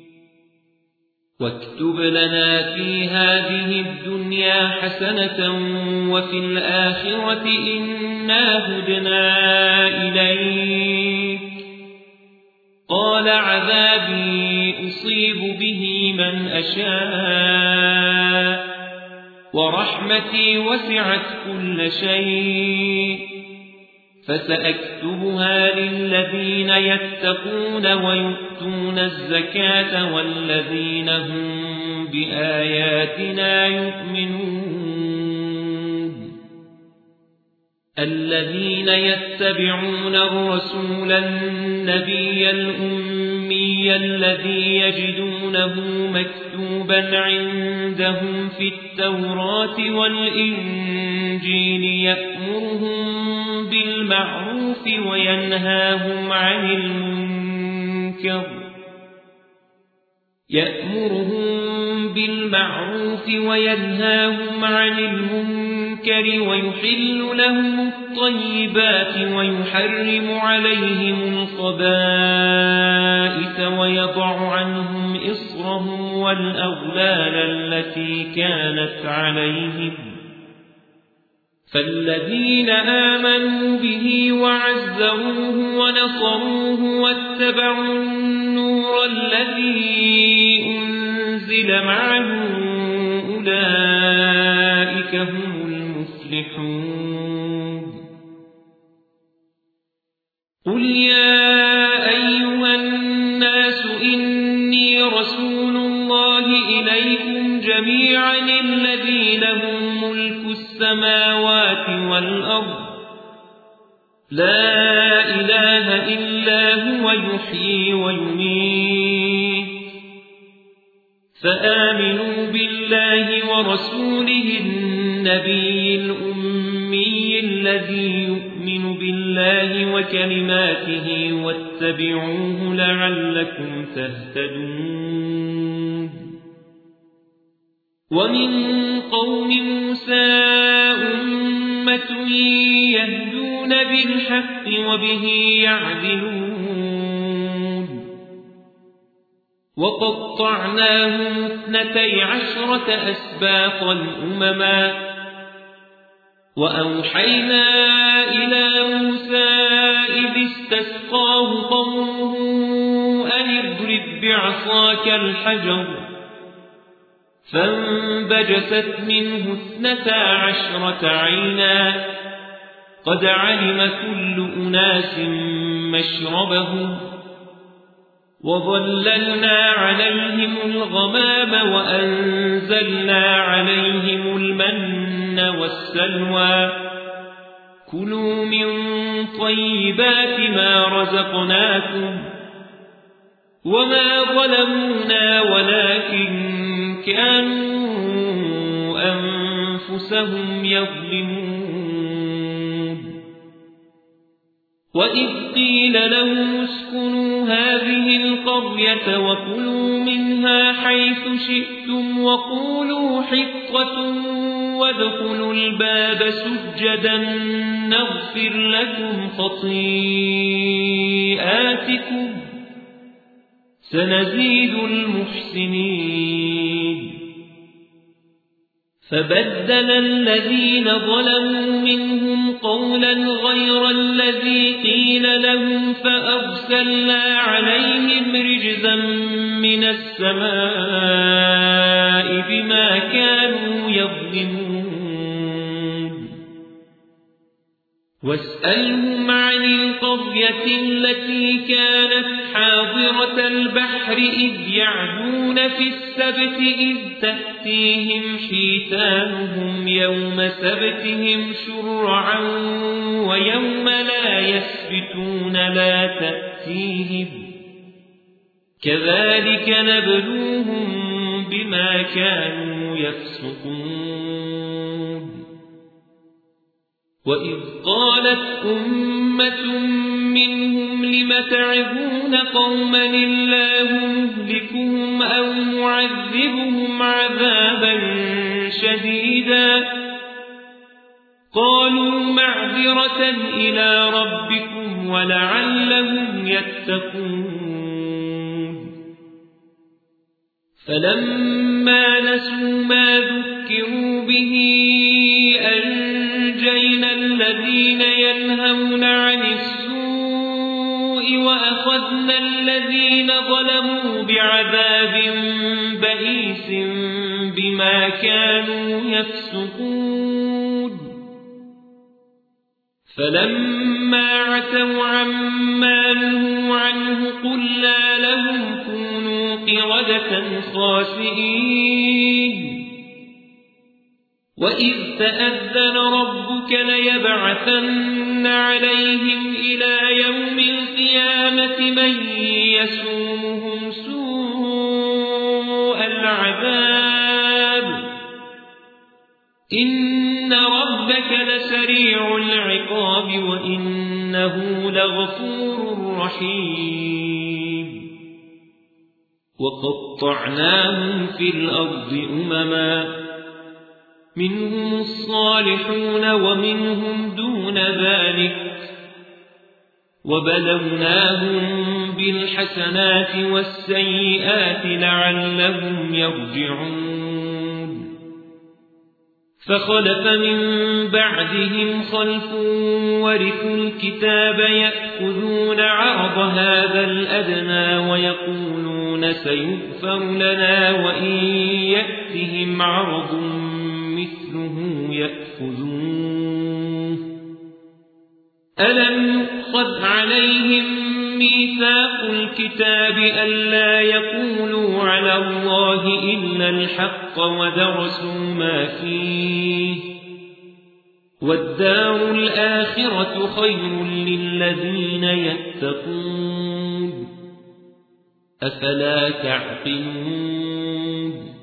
Speaker 1: واكتب لنا في هذه الدنيا حسنة وفي الآخرة إنا هدنا إليك قال عذابي أصيب به من أشاء ورحمتي وسعت كل شيء فسأكتبها للذين يتقون ويؤتون الزكاة والذين هم بآياتنا يؤمنون الذين يتبعون الرسول النبي الأمي الذي يجدونه مكتوبا عندهم في التوراة والإنجيل يأمرهم بالمعروف وينهاهم عن المنكر ويحل لهم الطيبات ويحرم عليهم الخبائث ويضع عنهم إصرهم والأغلال التي كانت عليهم فالذين آمنوا به وعزروه ونصروه واتبعوا النور الذي أنزل معه أولئك هم المفلحون قل يا أيها الناس إني رسول الله إليكم جميعا الذي له ملك السماوات والأرض لا إله إلا هو يحيي ويميت فآمنوا بالله ورسوله النبي الأمي الذي يؤمن بالله وكلماته واتبعوه لعلكم تهتدون ومن قوم موسى أمة يهدون بالحق وبه يعدلون وقطعناهم 12 أسباطا أمما وأوحينا إلى موسى إذ استسقاه قومه أن اضرب بعصاك الحجر فانبجست منه 12 عينا قد علم كل أناس مشربهم وظللنا عليهم الغمام وأنزلنا عليهم المن والسلوى كلوا من طيبات ما رزقناكم وما ظلمونا ولكن كانوا أنفسهم يظلمون وإذ قيل لهم اسكنوا هذه القرية وكلوا منها حيث شئتم وقولوا حطة وادخلوا الباب سجدا نغفر لكم خطيئاتكم سنزيد المحسنين فبدل الذين ظلموا منهم قولا غير الذي قيل لهم فأرسلنا عليهم رجزا من السماء بما كانوا يظلمون واسألهم عن القرية التي كانت حاضرة البحر إذ يعدون في السبت إذ تأتيهم حيتانهم يوم سبتهم شرعا ويوم لا يسبتون لا تأتيهم كذلك نبلوهم بما كانوا يفسقون وإذ قالت أمة منهم لم تعظون قوما الله مهلكهم أو معذبهم عذابا شديدا قالوا معذرة إلى ربكم ولعلهم يتقون فلما نسوا ما ذكروا به أنجينا الذين ينهون عن السوء وأخذنا الذين ظلموا بعذاب بئيس بما كانوا يفسقون فلما عتوا عما نهوا عنه قلنا لهم كونوا قردة خاسئين وإذ تأذن ربك ليبعثن عليهم إلى يوم القيامة من يسومهم سوء العذاب إن ربك لسريع العقاب وإنه لغفور رحيم وقطعناهم في الأرض أمما منهم الصالحون ومنهم دون ذلك وبلوناهم بالحسنات والسيئات لعلهم يرجعون فخلف من بعدهم خلف ورثوا الكتاب يأخذون عرض هذا الأدنى ويقولون سيغفر لنا وإن يأتهم عرض مثله يأخذوه ألم يؤخذ عليهم ميثاق الكتاب ألا يقولوا على الله إلا الحق ودرسوا ما فيه والدار الآخرة خير للذين يتقون أفلا تعقلون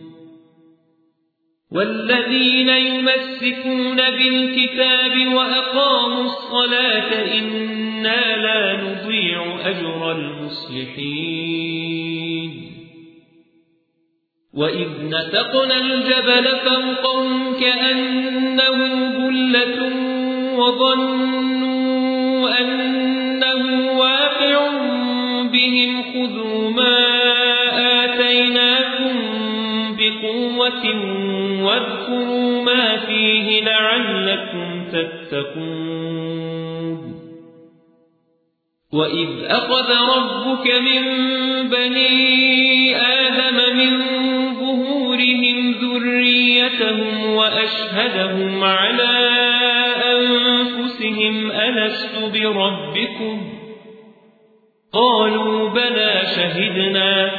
Speaker 1: والذين يمسكون بالكتاب وأقاموا الصلاة إنا لا نضيع أجر المصلحين وإذ نتقنا الجبل فوقهم كأنه ظلة وظنوا أنه واقع بهم خذوا ما قوة واذكروا ما فيه لعلكم تتقون وإذ أخذ ربك من بني آدم من ظهورهم ذريتهم وأشهدهم على أنفسهم ألست بربكم قالوا بلى شهدنا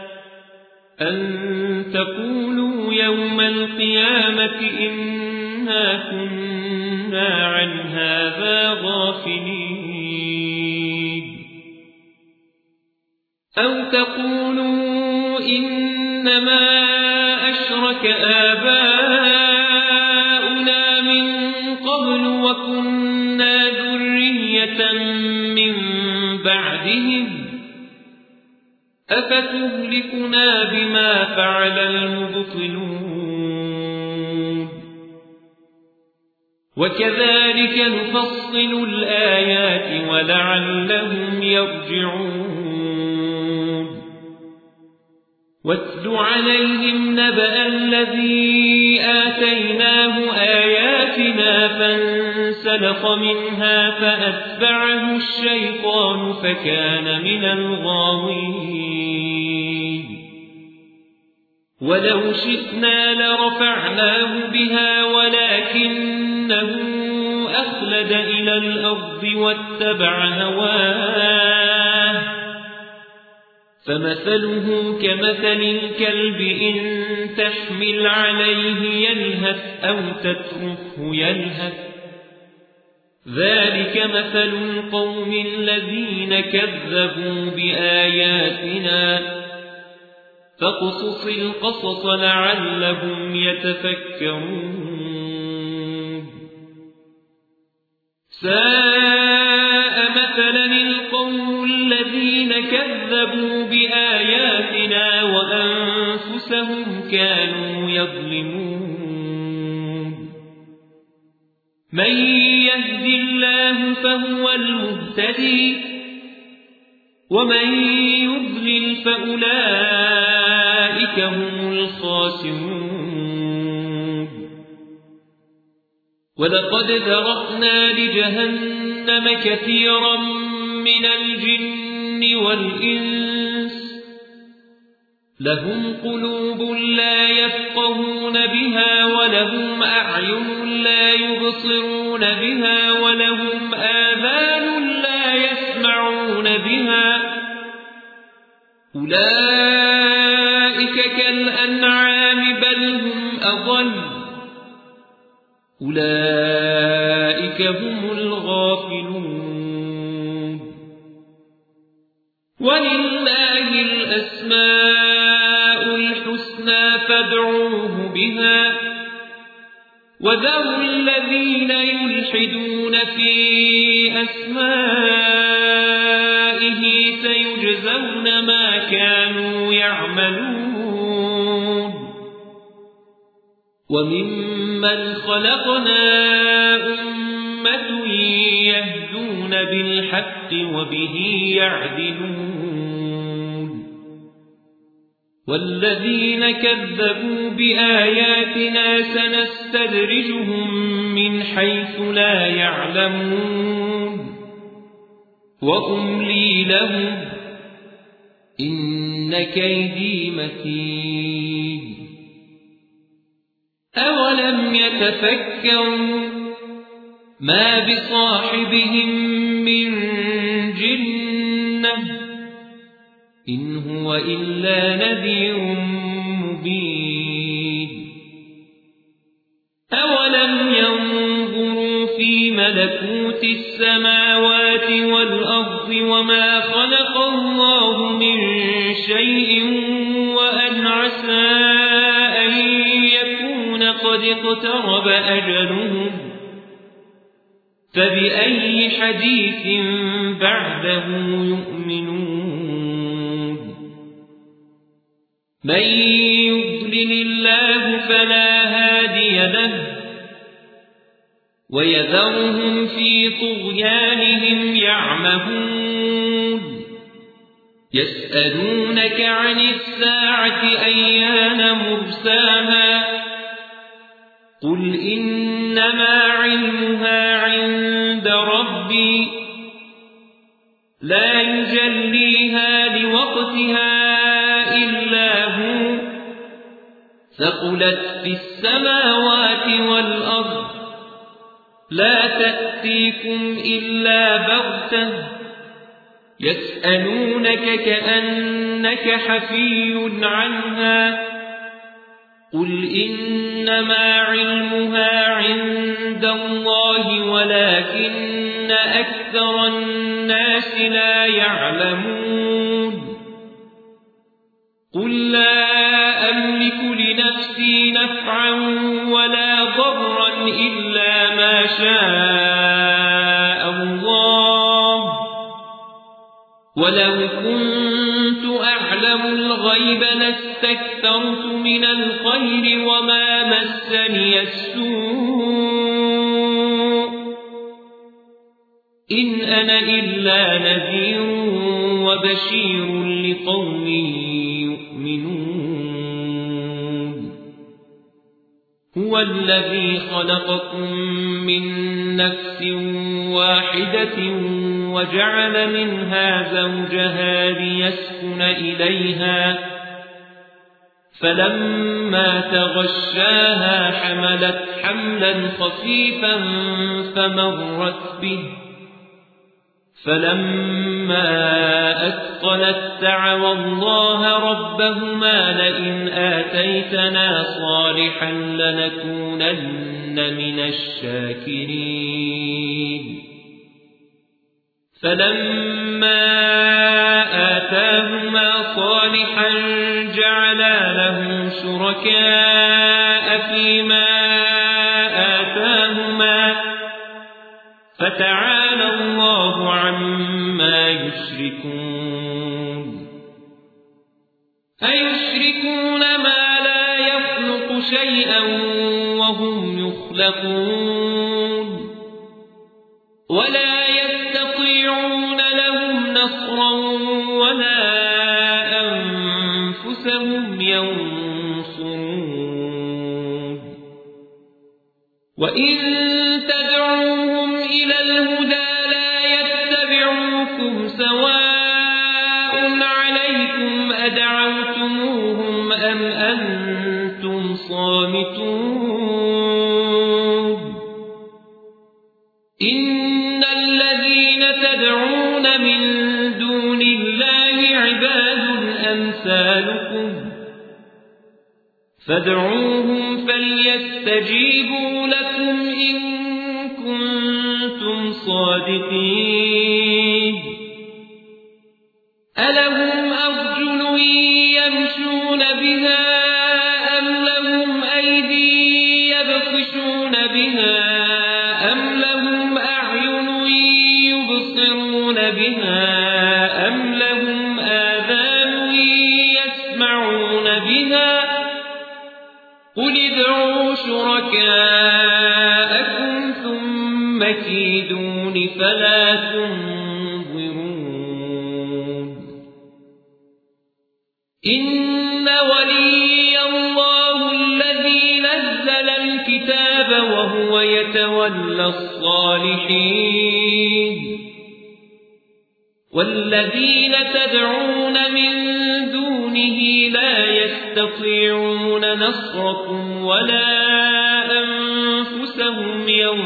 Speaker 1: أن تقولوا يوم القيامة إنا كنا عن هذا غافلين أو تقولوا إنما أشرك آباؤنا من قبل وكنا ذرية من بعدهم أفتهلكنا بما فعل المبطلون وكذلك نفصل الآيات ولعلهم يرجعون واتل عليهم نبأ الذي آتيناه آياتنا فانسلخ منها فأتبعه الشيطان فكان من الغاوين ولو شئنا لرفعناه بها ولكنه أخلد إلى الأرض واتبع هواه فمثله كمثل الكلب إن تحمل عليه يلهث أو تتركه يلهث ذلك مثل القوم الذين كذبوا بآياتنا فاقصص القصص لعلهم يتفكرون ساء مثلا القوم الذين كذبوا بآياتنا وأنفسهم كانوا يظلمون من يهد الله فهو المهتدي ومن يضلل فأولئك هم الخاسرون ولقد ذرأنا لجهنم كثيرا من الجن والإنس لهم قلوب لا يفقهون بها ولهم أعين لا يبصرون بها ولهم آذان لا يسمعون بها أولئك كالأنعام بل هم أضل أولئك هم الغافلون ولله الأسماء الحسنى فادعوه بها وذروا الذين يلحدون في أسمائه سيجزون ما كانوا يعملون وممن خلقنا أمة يهدون بالحق وبه يعدلون والذين كذبوا بآياتنا سنستدرجهم من حيث لا يعلمون وأملي لهم إن كيدي متين أولم يتفكروا ما بصاحبهم من جنة إن هو إلا نذير مبين أولم ينظروا في ملكوت السماوات والأرض وما خلق الله من شيء وأن عسى أن يكون قد اقترب أجلهم فبأي حديث بعده يؤمنون من يضلل الله فلا هادي له ويذرهم في طغيانهم يعمهون يسألونك عن الساعة أيان مرساها قل إنما علمها عند ربي لا يجليها لوقتها إلا هو ثقلت في السماوات والأرض لا تأتيكم إلا بغتة يسألونك كأنك حفي عنها قل إنما علمها عند الله ولكن أكثر الناس لا يعلمون قل لا أملك لنفسي نفعا ولا ضرا إلا ما شاء الله ولو كنت أعلم الغيب لاستكثرت من الخير وما مسني السوء إن أنا إلا نذير وبشير لقوم يؤمنون هو الذي خلقكم من نفس واحدة وجعل منها زوجها ليسكن إليها فلما تغشاها حملت حملا خفيفا فمرت به فلما أثقلت دعوا الله ربهما لئن آتيتنا صالحا لنكونن من الشاكرين فلما آتاهما صالحا جعلا له شركاء فيما آتاهما فتعالى الله عما يشركون أيشركون ما لا يخلق شيئا وهم يخلقون ولا يستطيعون لهم نصرا ولا أنفسهم ينصرون وإن تدعوهم إلى الهدى لا يتبعوكم سواء عليكم أدعوتموهم أم أنتم صامتون إن الذين تدعون من دون الله عباد أمثالكم فادعوهم فليستجيبوا لكم إن كنتم صادقين ألهم أرجل يمشون بها أم لهم أيدي يبطشون بها أم لهم أعين يبصرون بها أم لهم آذان يسمعون بها قل ادعوا شركاءكم ثم كيدون فلا تنظرون إن ولي الله الذي نزل الكتاب وهو يتولى الصالحين والذين تدعون من دونه لا يستطيعون نصركم ولا أنفسهم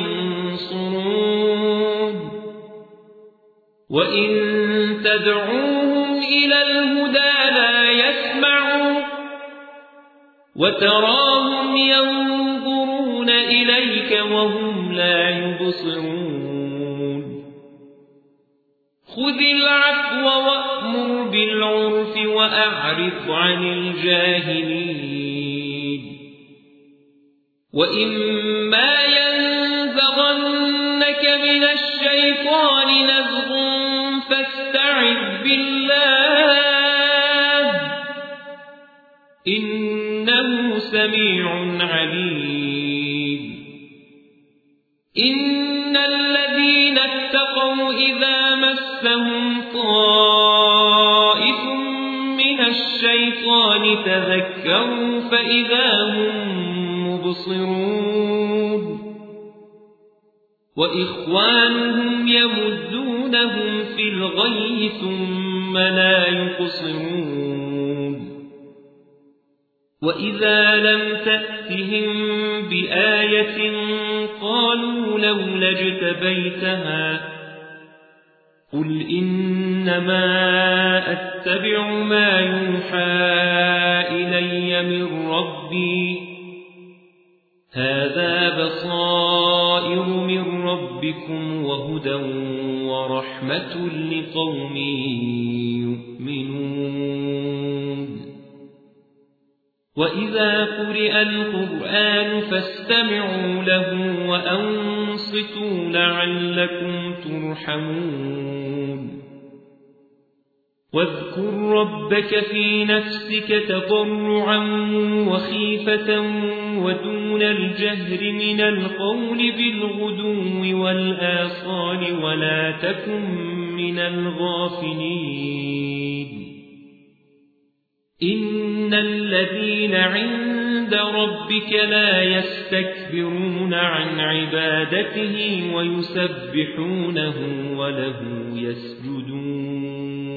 Speaker 1: ينصرون وإن تدعوهم إلى الهدى لا يسمعوا وتراهم ينظرون إليك وهم لا يبصرون خذ العفو وأمر بالعرف وأعرض عن الجاهلين وإما ينزغنك من الشيطان نزغ فاستعذ بالله إنه سميع عليم إن الذين اتقوا إذا مسهم طائف الشيطان تذكروا فإذا هم مبصرون وإخوانهم يمدونهم في الغي ثم لا يقصرون وإذا لم تأتهم بآية قالوا لولا اجتبيتها قل إنما أتبع ما يوحى إلي من ربي هذا بصائر من ربكم وهدى ورحمة لقوم يؤمنون وإذا قرئ القرآن فاستمعوا له وأنصتوا لعلكم ترحمون واذكر ربك في نفسك تضرعا وخيفة ودون الجهر من القول بالغدو والآصال ولا تكن من الغافلين إن الذين عند ربك لا يستكبرون عن عبادته ويسبحونه وله يسجدون